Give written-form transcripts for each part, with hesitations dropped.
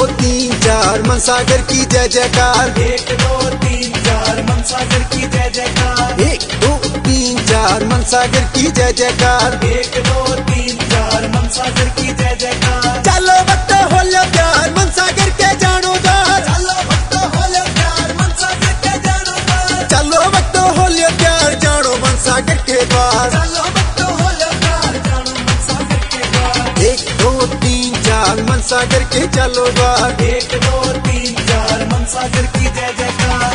तीन चार मनसागर की जय जयकार। 1 2 3 4 मनसागर की जय जयकार। 1 2 3 4 मनसागर की जय जयकार। 1 2 3 4 मनसागर की जय जयकार। चलो वक्त होलो प्यार मनसागर के जानो दार। चलो वक्त होलो प्यार मनसागर के जानो द्वार। चलो वक्त होलो प्यार जानो मनसागर के द्वार। चलो वक्त होलो प्यार जानो मनसागर के द्वार। 1 2 3 4 मनसागर के चलो द्वार। 1 2 3 4 मनसागर की जय जयकार।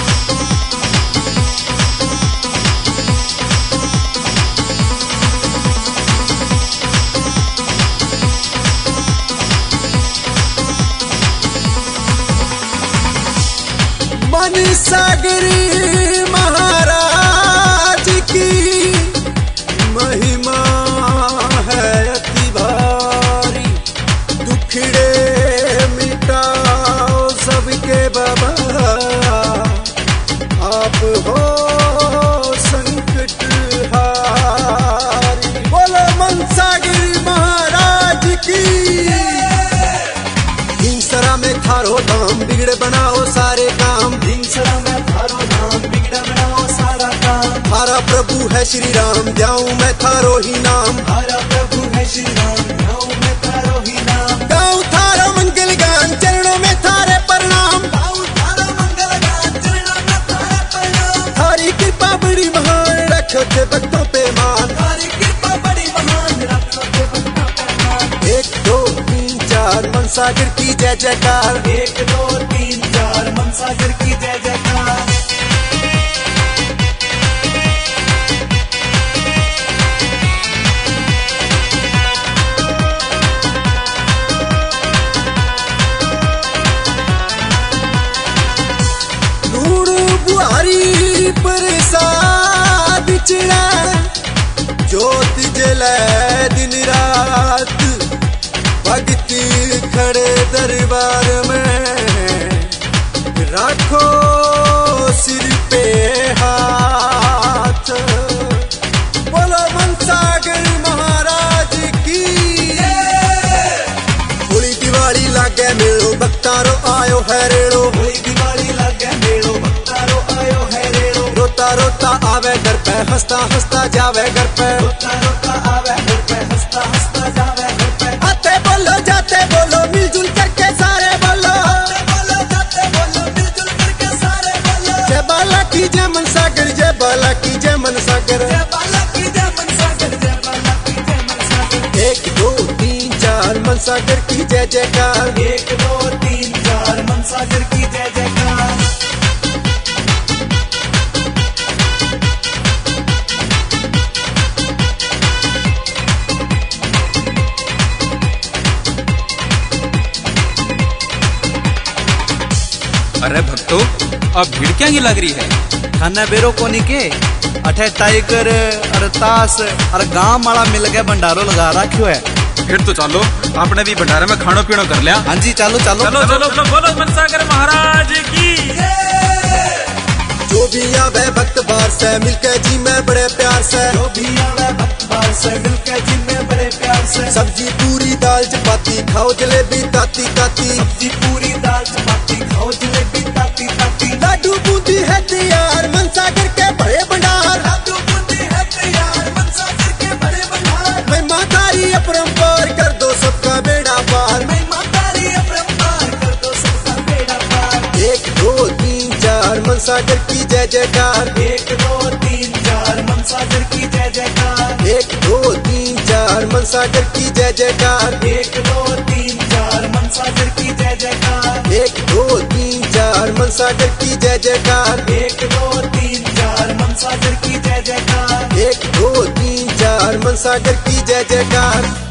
मनसागर महाराज की महिमा है अति भारी। दुखड़े मिटाओ सबके बाबा, आप हो संकट हारी। बोलो मनसागर महाराज की। हिंसरा में थारो धाम बिगड़े बनाओ सारे काम। हिंसरा में थारो नाम बिगड़ा बनाओ सारा काम। थारा प्रभु है श्री राम जाऊं मैं थारो ही नाम। थारा प्रभु है श्री राम गाँव में थारो ही नाम। गाऊं थारा मंगल गान चरणों में थारे प्रणाम। गाँव थारा मंगल गान चरणों में थारे प्रणाम। थारी कृपा बड़ी महान रखो थे भक्तों पे मान। थारी कृपा बड़ी महान रखो थे भक्तों पे मान। 1 2 3 4 मनसागर की जय जयकार। 1 2 3 4 मनसागर की जय जयकार। लूण बुहारी प्रसाद चिड़ा ज्योत जले दिन रात। भगत खड़े दरबार में रखो सिर पे हाथ। बोलो मनसागर महाराज की। होली दिवाली लागे मेलो भक्तारो आयो है रेड़ो। होली दिवाली लागे मेलो भक्तारो आयो है रेड़ो। रोता रोता आवे घर पे हंसता हंसता जावे घर पे। रोता रोता आवे घर पे हंसता हंसता जावे घर पे। आते बोलो जाते बोलो मिलजुल करके सारे बोलो। बोलो जाते बोलो मिलजुल करके सारे बोलो। जय बाला की जय मनसागर जय बाला की जय मनसागर। जय बाला की जय मनसागर जय बाला की जय मनसागर। 1 2 3 4 मनसागर की जय जयकार। 1 2 3 4 मनसागर की जय जयकार। अरे भक्तों, अब भीड़ क्या ही लग रही है? खाना बेरो कोनी के अठे टाइगर और तास और गांव वाला मिल के भंडारो लगा रखियो है। फिर तो चलो आपने भी भंडारे में खानो पीनो कर लिया। हाँ जी चलो चलो चलो चलो चलो बोलो मनसागर महाराज की। जो भी आवे भक्त बार से मिलके जी में बड़े प्यार से। जो भी आवे भक्त बार से मिलके जी में बड़े प्यार से। सब्जी पूरी दाल चपाती खाओ जलेबी ताती ताती। सब्जी पूरी दाल चपाती खाओ जलेबी ताती ताती। लाडू बूंदी है तैयार मनसागर के बड़े भंडार। लाडू बूंदी है तैयार मनसागर के बड़े भंडार। महिमा तारी अपरंपार कर दो सबका बेड़ा पार। महिमा तारी अपरंपार कर दो सबका बेड़ा पार। 1 2 3 4 मनसागर की जय जयकार। 1 2 3 4 मनसागर की जय जयकार। 1 2 3 4 मनसागर की जय जयकार। 1 2 3 4 मनसागर की जय जयकार। 1 2 3 4 मनसागर की जय जयकार। 1 2 3 4 मनसागर की जय जयकार। 1 2 3 4 मनसागर की जय जयकार।